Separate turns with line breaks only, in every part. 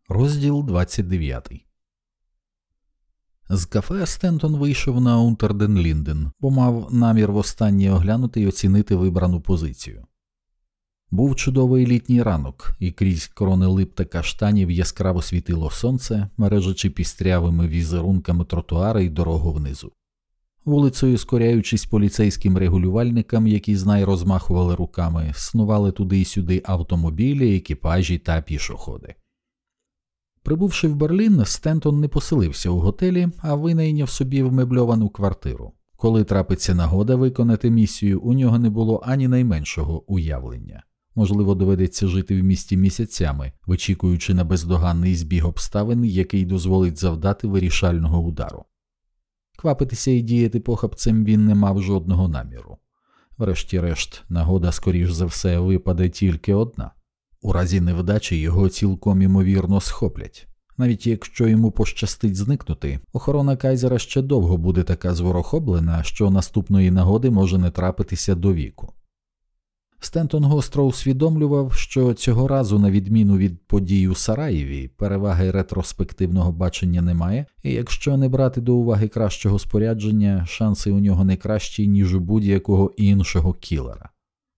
Розділ 29. З кафе Стентон вийшов на Унтерден-Лінден, бо мав намір востаннє оглянути й оцінити вибрану позицію. Був чудовий літній ранок, і крізь крони лип та каштанів яскраво світило сонце, мережачи пістрявими візерунками тротуари й дорогу внизу. Вулицею, скоряючись поліцейським регулювальникам, які знай розмахували руками, снували туди й сюди автомобілі, екіпажі та пішоходи. Прибувши в Берлін, Стентон не поселився у готелі, а винайняв собі вмебльовану квартиру. Коли трапиться нагода виконати місію, у нього не було ані найменшого уявлення. Можливо, доведеться жити в місті місяцями, вичікуючи на бездоганний збіг обставин, який дозволить завдати вирішального удару. Квапитися і діяти похапцем він не мав жодного наміру. Врешті-решт, нагода, скоріш за все, випаде тільки одна. У разі невдачі його цілком імовірно схоплять. Навіть якщо йому пощастить зникнути, охорона Кайзера ще довго буде така зворохоблена, що наступної нагоди може не трапитися до віку. Стентон гостро усвідомлював, що цього разу, на відміну від подій у Сараєві, переваги ретроспективного бачення немає, і якщо не брати до уваги кращого спорядження, шанси у нього не кращі, ніж у будь-якого іншого кілера.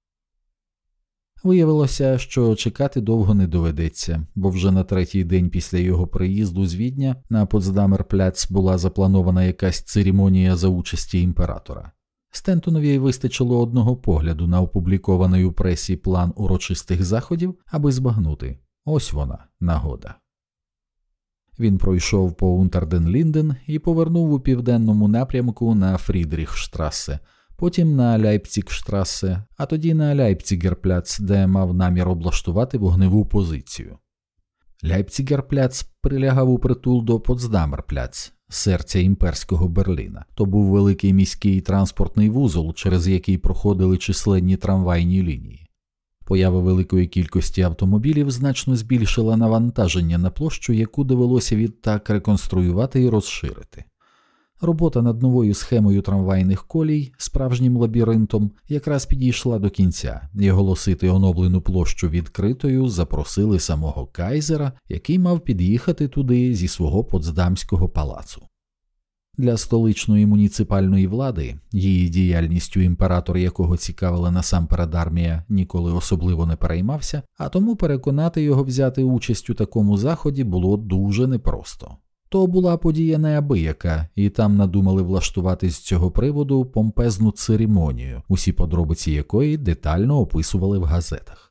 Виявилося, що чекати довго не доведеться, бо вже на третій день після його приїзду з Відня на Потсдамер-пляц була запланована якась церемонія за участі імператора. Стентонові вистачило одного погляду на опублікований у пресі план урочистих заходів, аби збагнути – ось вона, нагода. Він пройшов по Унтерден-Лінден і повернув у південному напрямку на Фрідріхштрасе, потім на Ляйпцігштрасе, а тоді на Ляйпцігерпляц, де мав намір облаштувати вогневу позицію. Ляйпцігерпляц прилягав у притул до Потсдамерпляц, серця імперського Берліна. То був великий міський транспортний вузол, через який проходили численні трамвайні лінії. Поява великої кількості автомобілів значно збільшила навантаження на площу, яку довелося відтак реконструювати і розширити. Робота над новою схемою трамвайних колій, справжнім лабіринтом, якраз підійшла до кінця, і оголосити оновлену площу відкритою запросили самого Кайзера, який мав під'їхати туди зі свого Потсдамського палацу. Для столичної муніципальної влади, її діяльністю імператор якого цікавила насамперед армія, ніколи особливо не переймався, а тому переконати його взяти участь у такому заході було дуже непросто. То була подія неабияка, і там надумали влаштувати з цього приводу помпезну церемонію, усі подробиці якої детально описували в газетах.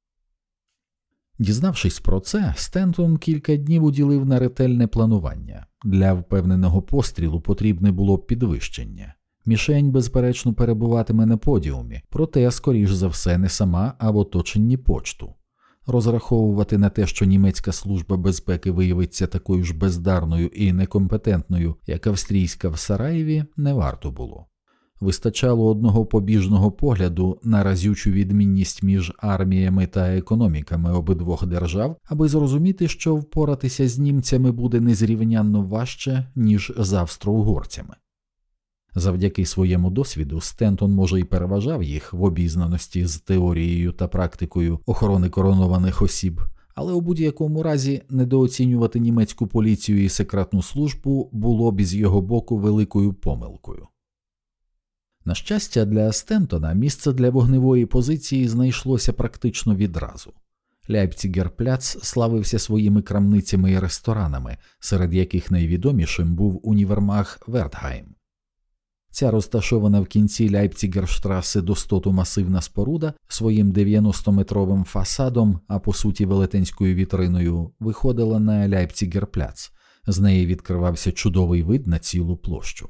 Дізнавшись про це, Стентон кілька днів уділив на ретельне планування. Для впевненого пострілу потрібне було підвищення. Мішень, безперечно, перебуватиме на подіумі, проте, скоріш за все, не сама, а в оточенні почту. Розраховувати на те, що німецька служба безпеки виявиться такою ж бездарною і некомпетентною, як австрійська в Сараєві, не варто було. Вистачало одного побіжного погляду на разючу відмінність між арміями та економіками обидвох держав, аби зрозуміти, що впоратися з німцями буде незрівнянно важче, ніж з австро-угорцями. Завдяки своєму досвіду Стентон, може, й переважав їх в обізнаності з теорією та практикою охорони коронованих осіб, але у будь-якому разі недооцінювати німецьку поліцію і секретну службу було б із його боку великою помилкою. На щастя, для Стентона місце для вогневої позиції знайшлося практично відразу. Ляйпцігерпляц славився своїми крамницями і ресторанами, серед яких найвідомішим був універмаг Вертгайм. Ця розташована в кінці Ляйпцігерштраси достоту масивна споруда своїм 90-метровим фасадом, а по суті велетенською вітриною, виходила на Ляйпцігерпляц. З неї відкривався чудовий вид на цілу площу.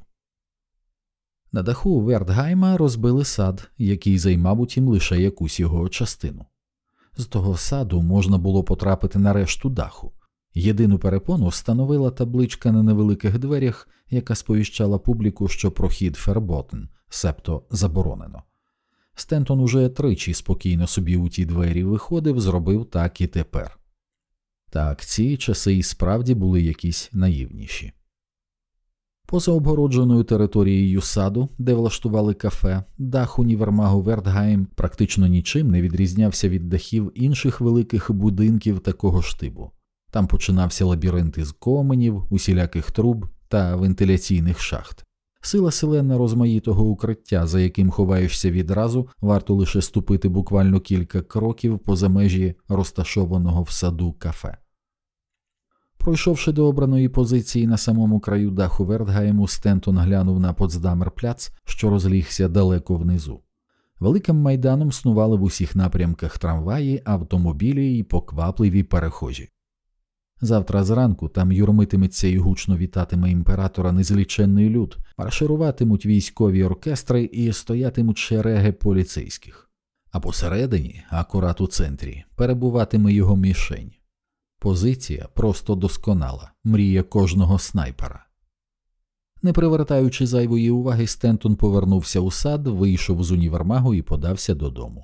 На даху Вертгайма розбили сад, який займав утім лише якусь його частину. З того саду можна було потрапити на решту даху. Єдину перепону становила табличка на невеликих дверях, яка сповіщала публіку, що прохід ферботен, себто заборонено. Стентон уже тричі спокійно собі у ті двері виходив, зробив так і тепер. Так, ці часи і справді були якісь наївніші. Поза обгородженою територією саду, де влаштували кафе, дах універмагу Вертгайм практично нічим не відрізнявся від дахів інших великих будинків такого ж типу. Там починався лабіринт із коменів, усіляких труб та вентиляційних шахт. Сила селена розмаїтого укриття, за яким ховаєшся відразу, варто лише ступити буквально кілька кроків поза межі розташованого в саду кафе. Пройшовши до обраної позиції на самому краю даху Вертгайму, Стентон глянув на Потсдамер-пляц, що розлігся далеко внизу. Великим майданом снували в усіх напрямках трамваї, автомобілі і поквапливі перехожі. Завтра зранку там юрмитиметься і гучно вітатиме імператора незліченний люд, маршируватимуть військові оркестри і стоятимуть шереги поліцейських. А посередині, акурат у центрі, перебуватиме його мішень. Позиція просто досконала, мрія кожного снайпера. Не привертаючи зайвої уваги, Стентон повернувся у сад, вийшов з універмагу і подався додому.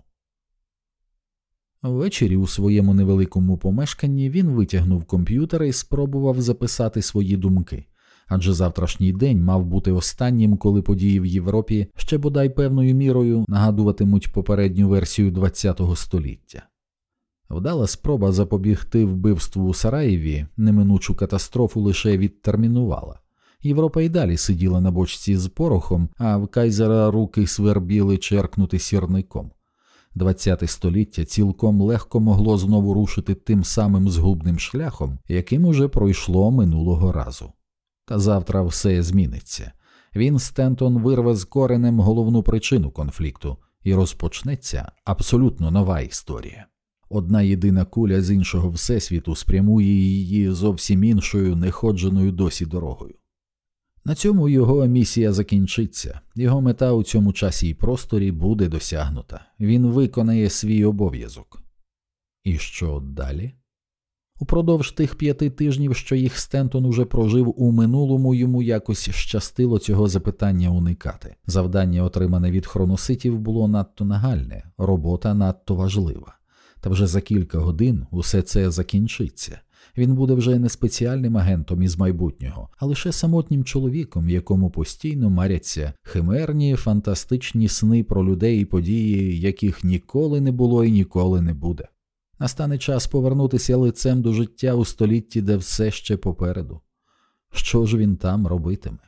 Ввечері у своєму невеликому помешканні він витягнув комп'ютер і спробував записати свої думки, адже завтрашній день мав бути останнім, коли події в Європі ще бодай певною мірою нагадуватимуть попередню версію ХХ століття. Вдала спроба запобігти вбивству у Сараєві неминучу катастрофу лише відтермінувала. Європа й далі сиділа на бочці з порохом, а в кайзера руки свербіли черкнути сірником. ХХ століття цілком легко могло знову рушити тим самим згубним шляхом, яким уже пройшло минулого разу. Та завтра все зміниться. Він, Стентон, вирве з коренем головну причину конфлікту, і розпочнеться абсолютно нова історія. Одна єдина куля з іншого всесвіту спрямує її зовсім іншою, неходженою досі дорогою. На цьому його місія закінчиться, його мета у цьому часі і просторі буде досягнута, він виконає свій обов'язок. І що далі? Упродовж тих 5 тижнів, що їх Стентон уже прожив у минулому, йому якось щастило цього запитання уникати. Завдання, отримане від хроноситів, було надто нагальне, робота надто важлива. Та вже за кілька годин усе це закінчиться. Він буде вже не спеціальним агентом із майбутнього, а лише самотнім чоловіком, якому постійно маряться химерні, фантастичні сни про людей і події, яких ніколи не було і ніколи не буде. Настане час повернутися лицем до життя у столітті, де все ще попереду. Що ж він там робитиме?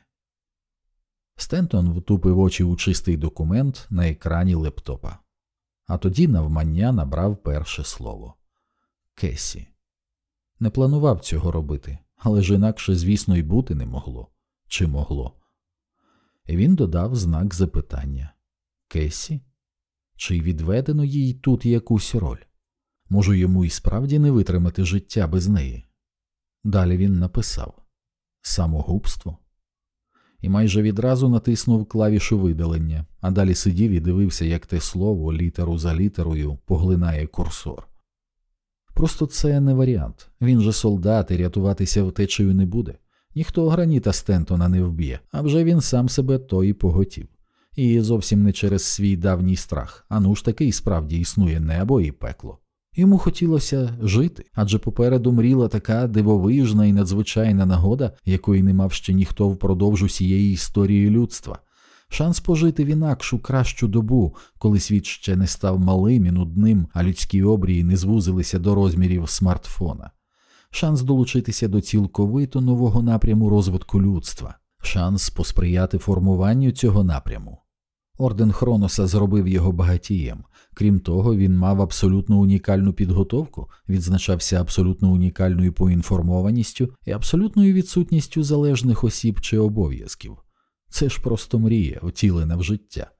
Стентон втупив очі у чистий документ на екрані лептопа. А тоді навмання набрав перше слово – Кесі. Не планував цього робити, але ж інакше, звісно, й бути не могло. Чи могло? І він додав знак запитання. Кесі? Чи відведено їй тут якусь роль? Може, йому і справді не витримати життя без неї? Далі він написав самогубство. І майже відразу натиснув клавішу видалення, а далі сидів і дивився, як те слово, літеру за літерою, поглинає курсор. Просто це не варіант. Він же солдат і рятуватися втечею не буде. Ніхто Граніта Стентона не вб'є, а вже він сам себе то і поготів. І зовсім не через свій давній страх, а ну ж таки і справді існує небо і пекло. Йому хотілося жити, адже попереду мріла така дивовижна і надзвичайна нагода, якої не мав ще ніхто впродовж усієї історії людства. Шанс пожити в інакшу, кращу добу, коли світ ще не став малим і нудним, а людські обрії не звузилися до розмірів смартфона. Шанс долучитися до цілковито нового напряму розвитку людства. Шанс посприяти формуванню цього напряму. Орден Хроноса зробив його багатієм. Крім того, він мав абсолютно унікальну підготовку, відзначався абсолютно унікальною поінформованістю і абсолютною відсутністю залежних осіб чи обов'язків. Це ж просто мрія, втілена в життя.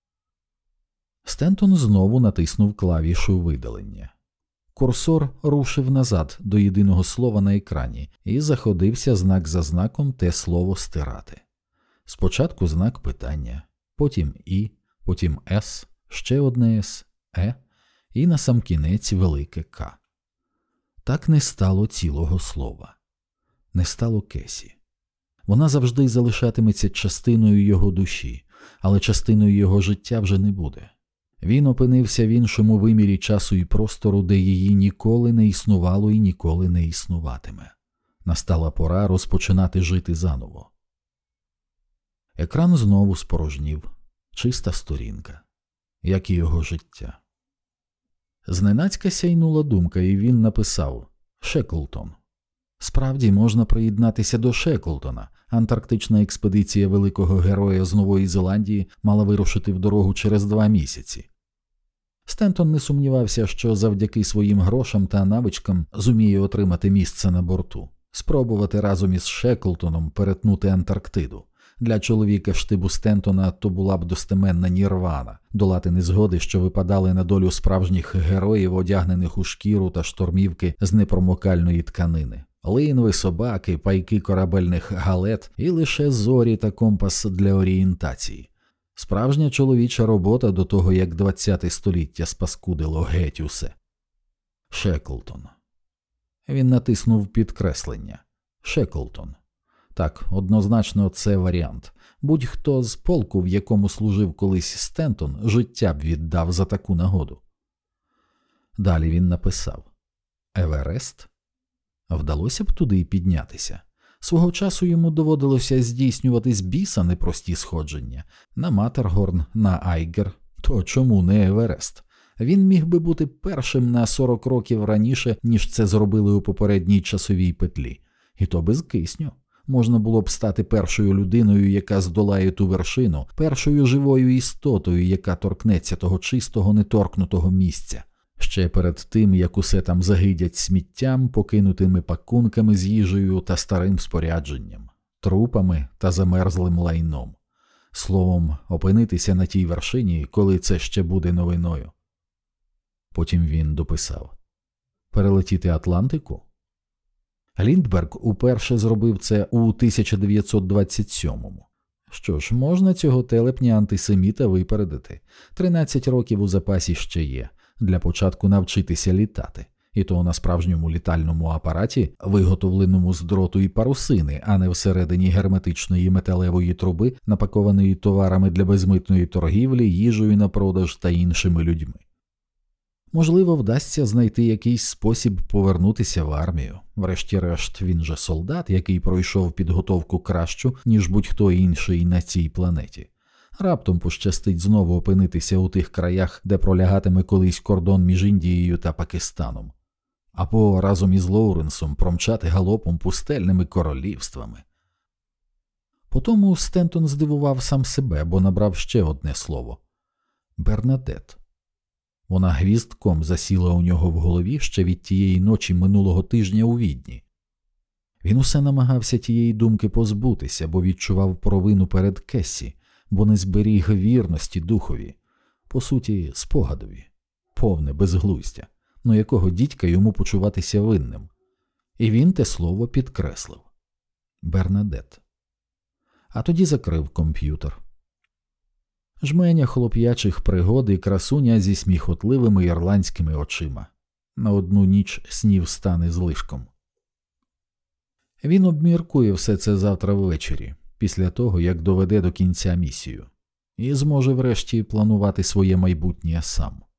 Стентон знову натиснув клавішу видалення. Курсор рушив назад до єдиного слова на екрані і заходився знак за знаком те слово стирати. Спочатку знак питання, потім «і», потім «с», ще одне «с», «е» і насамкінець велике «К». Так не стало цілого слова. Не стало Кесі. Вона завжди залишатиметься частиною його душі, але частиною його життя вже не буде. Він опинився в іншому вимірі часу і простору, де її ніколи не існувало і ніколи не існуватиме. Настала пора розпочинати жити заново. Екран знову спорожнів. Чиста сторінка. Як і його життя. Зненацька сяйнула думка, і він написав «Шеклтон». Справді можна приєднатися до Шеклтона. Антарктична експедиція великого героя з Нової Зеландії мала вирушити в дорогу через 2 місяці. Стентон не сумнівався, що завдяки своїм грошам та навичкам зуміє отримати місце на борту, спробувати разом із Шеклтоном перетнути Антарктиду. Для чоловіка штибу Стентона то була б достеменна нірвана – долати незгоди, що випадали на долю справжніх героїв, одягнених у шкіру та штормівки з непромокальної тканини. Линви, собаки, пайки корабельних галет і лише зорі та компас для орієнтації. Справжня чоловіча робота до того, як 20-те століття спаскудило геть усе. Шеклтон. Він натиснув підкреслення. Шеклтон. Так, однозначно це варіант. Будь-хто з полку, в якому служив колись Стентон, життя б віддав за таку нагоду. Далі він написав. Еверест? Вдалося б туди й піднятися. Свого часу йому доводилося здійснювати з біса непрості сходження. На Матергорн, на Айгер. То чому не Еверест? Він міг би бути першим на 40 років раніше, ніж це зробили у попередній часовій петлі. І то без кисню. Можна було б стати першою людиною, яка здолає ту вершину, першою живою істотою, яка торкнеться того чистого, неторкнутого місця. Ще перед тим, як усе там загидять сміттям, покинутими пакунками з їжею та старим спорядженням, трупами та замерзлим лайном. Словом, опинитися на тій вершині, коли це ще буде новиною. Потім він дописав. Перелетіти Атлантику? Ліндберг уперше зробив це у 1927-му. Що ж, можна цього телепня-антисеміта випередити. 13 років у запасі ще є. Для початку навчитися літати. І то на справжньому літальному апараті, виготовленому з дроту і парусини, а не всередині герметичної металевої труби, напакованої товарами для безмитної торгівлі, їжею на продаж та іншими людьми. Можливо, вдасться знайти якийсь спосіб повернутися в армію. Врешті-решт, він же солдат, який пройшов підготовку кращу, ніж будь-хто інший на цій планеті. Раптом пощастить знову опинитися у тих краях, де пролягатиме колись кордон між Індією та Пакистаном. Або разом із Лоуренсом промчати галопом пустельними королівствами. Потому Стентон здивував сам себе, бо набрав ще одне слово – Бернадет. Вона гвіздком засіла у нього в голові ще від тієї ночі минулого тижня у Відні. Він усе намагався тієї думки позбутися, бо відчував провину перед Кессі, бо не зберіг вірності духові, по суті, спогадові, повне безглуздя, но якого дідька йому почуватися винним. І він те слово підкреслив. Бернадет. А тоді закрив комп'ютер. Жменя хлоп'ячих пригод і красуня зі сміхотливими ірландськими очима. На одну ніч снів стане злишком. Він обміркує все це завтра ввечері, після того, як доведе до кінця місію, і зможе врешті планувати своє майбутнє сам.